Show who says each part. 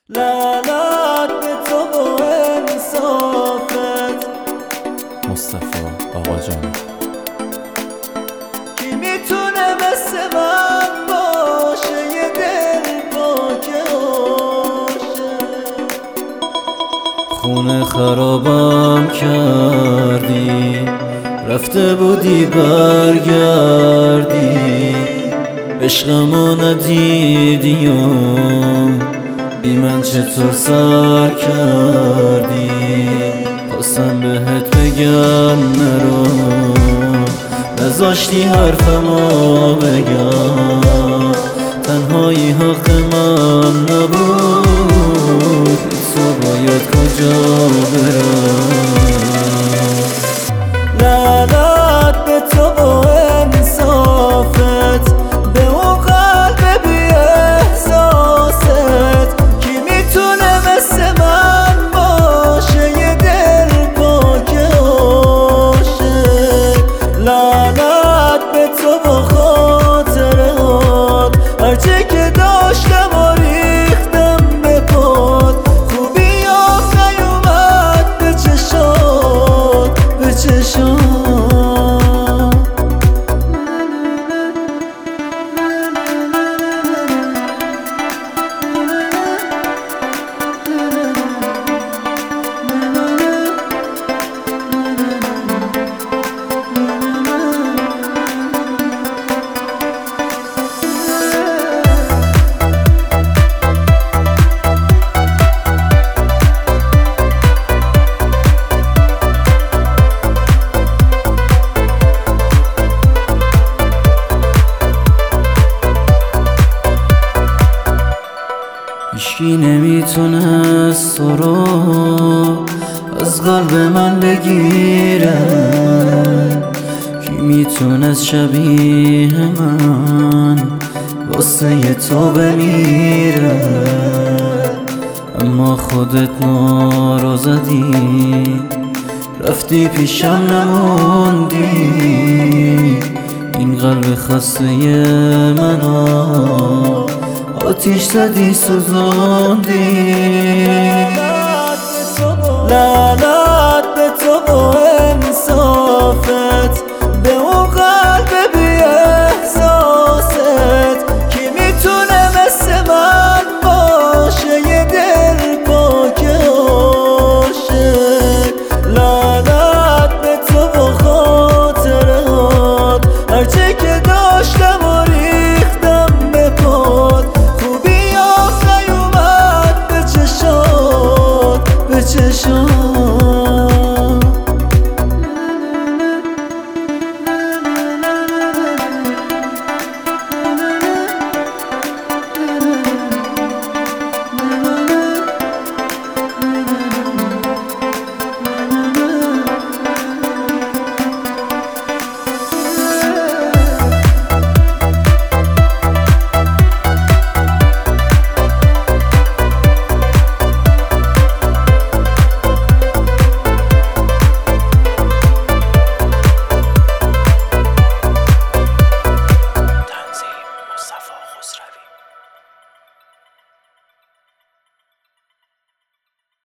Speaker 1: لعنت به تو و انصافت.
Speaker 2: مصطفی آقاجانی.
Speaker 1: کی میتونه مثل من باشه یه دل پاک عاشق؟
Speaker 2: خونه خرابم کردی، رفته بودی برگردی، عشقمو ندیدی و بی من چطور سر کردی. خواستم بهت بگم نرو، نذاشتی حرفمو بگم، تنهایی حق من نبود، تو باید کجا برم.
Speaker 1: لعنت به تو و انصافت، به اون قلب بی احساست. کی میتونه مثل من باشه یه دل پاک عاشق؟ لعنت به تو و خاطرات، هرچه که داشتم و ریختم به پات. خوبی آخ نیومد به چشات، به چشات.
Speaker 2: هیچکی نمیتونست تو رو از قلب من بگیره، کی میتونست شبیه من واسه تو بمیره؟ اما خودت نارو زدی، رفتی پیشم نموندی، این قلب خسته منو آتیش زدی سوزوندی.
Speaker 1: لعنت به تو و انصافت، به اون قلب بی احساست. کی میتونه مثل من باشه یه دل پاک عاشق؟ لعنت به تو و خاطرات، هرچه که داشتم و ریختم به پات. خوبی آخ نیومد به چشات، به چشات.